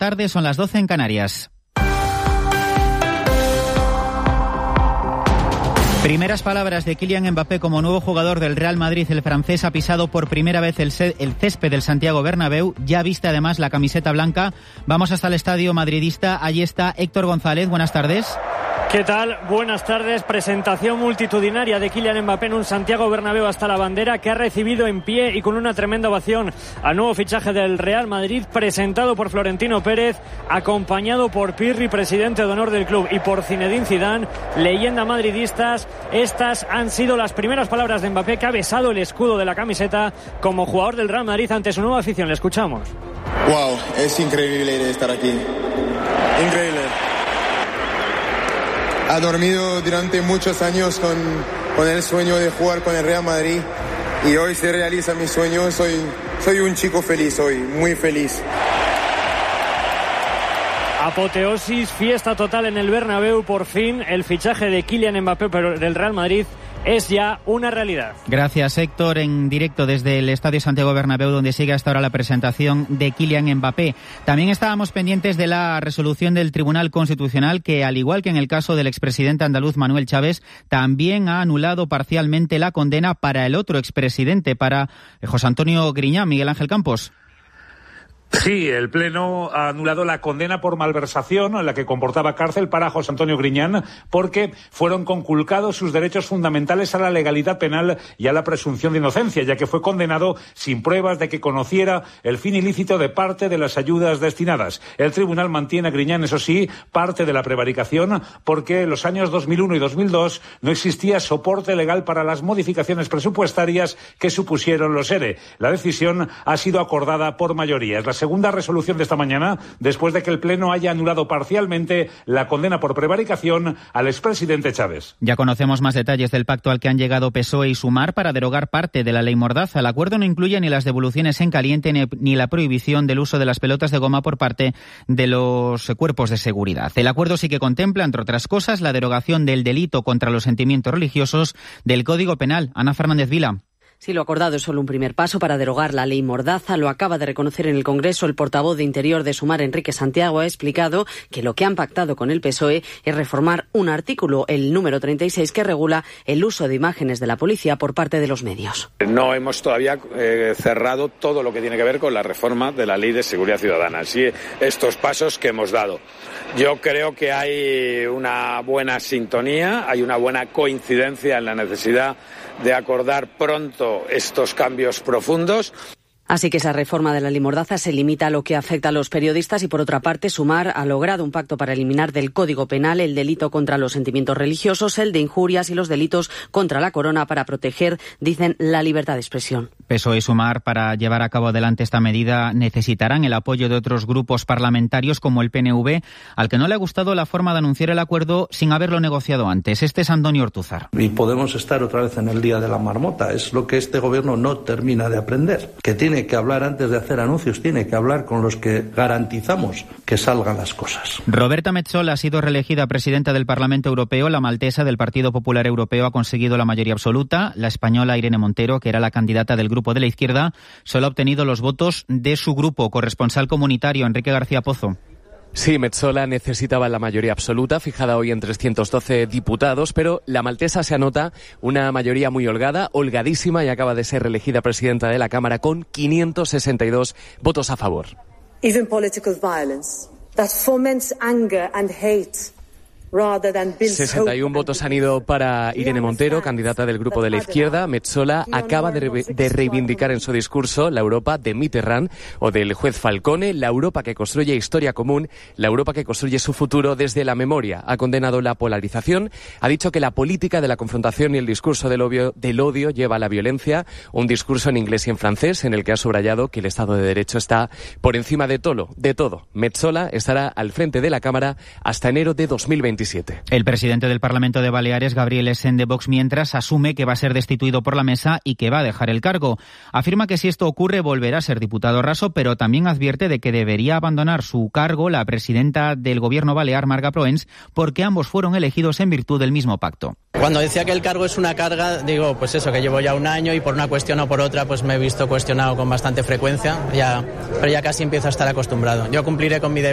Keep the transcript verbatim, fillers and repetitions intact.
tarde, son las doce en Canarias. Primeras palabras de Kylian Mbappé como nuevo jugador del Real Madrid. El francés ha pisado por primera vez el, el césped del Santiago Bernabéu. Ya viste además la camiseta blanca. Vamos hasta el estadio madridista. Allí está Héctor González. Buenas tardes. ¿Qué tal? Buenas tardes. Presentación multitudinaria de Kylian Mbappé en un Santiago Bernabéu hasta la bandera, que ha recibido en pie y con una tremenda ovación al nuevo fichaje del Real Madrid, presentado por Florentino Pérez, acompañado por Pirri, presidente de honor del club, y por Zinedine Zidane, leyenda madridistas. Estas han sido las primeras palabras de Mbappé, que ha besado el escudo de la camiseta como jugador del Real Madrid ante su nueva afición. Le escuchamos. Wow, es increíble estar aquí. Increíble. Ha dormido durante muchos años con, con el sueño de jugar con el Real Madrid y hoy se realiza mi sueño. Soy, soy un chico feliz hoy, muy feliz. Apoteosis, fiesta total en el Bernabéu. Por fin el fichaje de Kylian Mbappé del Real Madrid es ya una realidad. Gracias, Héctor, en directo desde el Estadio Santiago Bernabéu, donde sigue hasta ahora la presentación de Kylian Mbappé. También estábamos pendientes de la resolución del Tribunal Constitucional, que, al igual que en el caso del expresidente andaluz Manuel Chávez, también ha anulado parcialmente la condena para el otro expresidente, para José Antonio Griñán. Miguel Ángel Campos. Sí, el Pleno ha anulado la condena por malversación, en la que comportaba cárcel, para José Antonio Griñán, porque fueron conculcados sus derechos fundamentales a la legalidad penal y a la presunción de inocencia, ya que fue condenado sin pruebas de que conociera el fin ilícito de parte de las ayudas destinadas. El tribunal mantiene a Griñán, eso sí, parte de la prevaricación, porque en los años dos mil uno y dos mil dos no existía soporte legal para las modificaciones presupuestarias que supusieron los E R E. La decisión ha sido acordada por mayoría. Es la segunda resolución de esta mañana, después de que el Pleno haya anulado parcialmente la condena por prevaricación al expresidente Chávez. Ya conocemos más detalles del pacto al que han llegado P S O E y Sumar para derogar parte de la ley Mordaza. El acuerdo no incluye ni las devoluciones en caliente ni la prohibición del uso de las pelotas de goma por parte de los cuerpos de seguridad. El acuerdo sí que contempla, entre otras cosas, la derogación del delito contra los sentimientos religiosos del Código Penal. Ana Fernández Vila. Sí, lo acordado es solo un primer paso para derogar la ley Mordaza. Lo acaba de reconocer en el Congreso el portavoz de Interior de Sumar, Enrique Santiago. Ha explicado que lo que han pactado con el P S O E es reformar un artículo, el número treinta y seis, que regula el uso de imágenes de la policía por parte de los medios. No hemos todavía eh, cerrado todo lo que tiene que ver con la reforma de la Ley de Seguridad Ciudadana. Así, estos pasos que hemos dado. Yo creo que hay una buena sintonía, hay una buena coincidencia en la necesidad de acordar pronto estos cambios profundos. Así que esa reforma de la ley Mordaza se limita a lo que afecta a los periodistas y, por otra parte, Sumar ha logrado un pacto para eliminar del Código Penal el delito contra los sentimientos religiosos, el de injurias y los delitos contra la corona para proteger, dicen, la libertad de expresión. P S O E y Sumar, para llevar a cabo adelante esta medida, necesitarán el apoyo de otros grupos parlamentarios como el P N V, al que no le ha gustado la forma de anunciar el acuerdo sin haberlo negociado antes. Este es Antonio Ortúzar. Y podemos estar otra vez en el día de la marmota. Es lo que este gobierno no termina de aprender, que tiene que hablar antes de hacer anuncios, tiene que hablar con los que garantizamos que salgan las cosas. Roberta Metsola ha sido reelegida presidenta del Parlamento Europeo. La maltesa del Partido Popular Europeo ha conseguido la mayoría absoluta. La española Irene Montero, que era la candidata del grupo de la izquierda, solo ha obtenido los votos de su grupo. Corresponsal comunitario, Enrique García Pozo. Sí, Metsola necesitaba la mayoría absoluta, fijada hoy en trescientos doce diputados, pero la maltesa se anota una mayoría muy holgada, holgadísima, y acaba de ser reelegida presidenta de la Cámara con quinientos sesenta y dos votos a favor. Even political violence that foments anger and hate. sesenta y uno votos han ido para Irene Montero, candidata del grupo de la izquierda. Metsola acaba de, re- de reivindicar en su discurso la Europa de Mitterrand o del juez Falcone, la Europa que construye historia común, la Europa que construye su futuro desde la memoria. Ha condenado la polarización, ha dicho que la política de la confrontación y el discurso del odio, del odio lleva a la violencia, un discurso en inglés y en francés en el que ha subrayado que el Estado de Derecho está por encima de todo. De todo. Metsola estará al frente de la Cámara hasta enero de dos mil veintisiete. El presidente del Parlamento de Baleares, Gabriel Essén de Vox, mientras asume que va a ser destituido por la mesa y que va a dejar el cargo. Afirma que si esto ocurre volverá a ser diputado raso, pero también advierte de que debería abandonar su cargo la presidenta del gobierno balear, Marga Proens, porque ambos fueron elegidos en virtud del mismo pacto. Cuando decía que el cargo es una carga, digo, pues eso, que llevo ya un año y por una cuestión o por otra pues me he visto cuestionado con bastante frecuencia, ya, pero ya casi empiezo a estar acostumbrado. Yo cumpliré con mi deber.